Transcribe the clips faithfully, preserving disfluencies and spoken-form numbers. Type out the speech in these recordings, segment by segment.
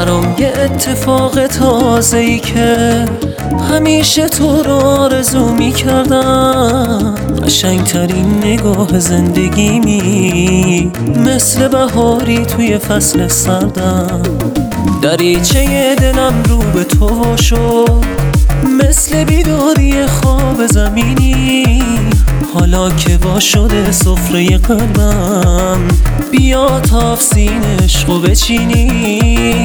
برام یه اتفاق تازه‌ای که همیشه تو رو آرزو می‌کردم. قشنگترین نگاه زندگیمی، مثل بهاری توی فصل سردم. دریچه دلم رو به تو شد، مثل بیداری خواب زمینی. حالا که وا شده سفره قلبم، بیا تا افسین عشقو بچینی.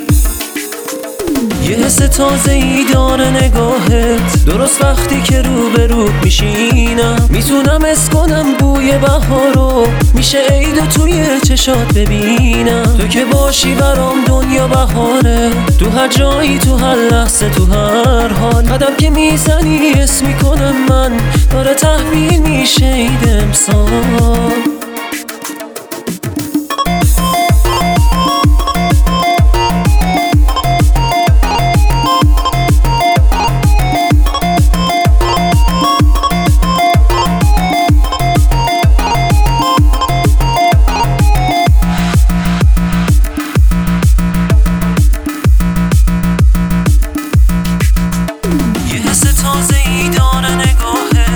یه حس تازه‌ای داره نگاهت، درست وقتی که رو به رو میشینم. میتونم حس کنم بوی بهارو، میشه عیدو توی چشات ببینم. تو که باشی برام دنیا بهاره، تو هر جایی، تو هر لحظه، تو هر حال. قدم که میزنی حس میکنم من داره تحویل میشه عید امسال. تازه‌ای داره نگاهه،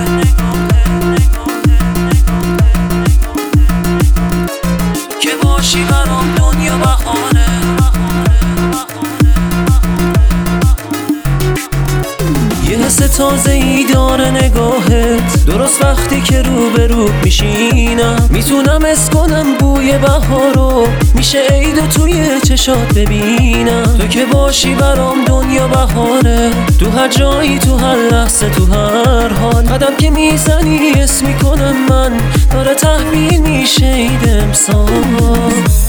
که باشی برام دنیا بهاره. یه حس تازه‌ای داره نگاهت، درست وقتی که رو به رو میشینم. میتونم حس کنم بوی بهارو، میشه عیدو توی چشات ببینم. تو که باشی برام دنیا بهاره، تو هر جایی، تو هر لحظه، تو هر حال. قدم که میزنی حس میکنم من داره تحویل میشه عید امسال.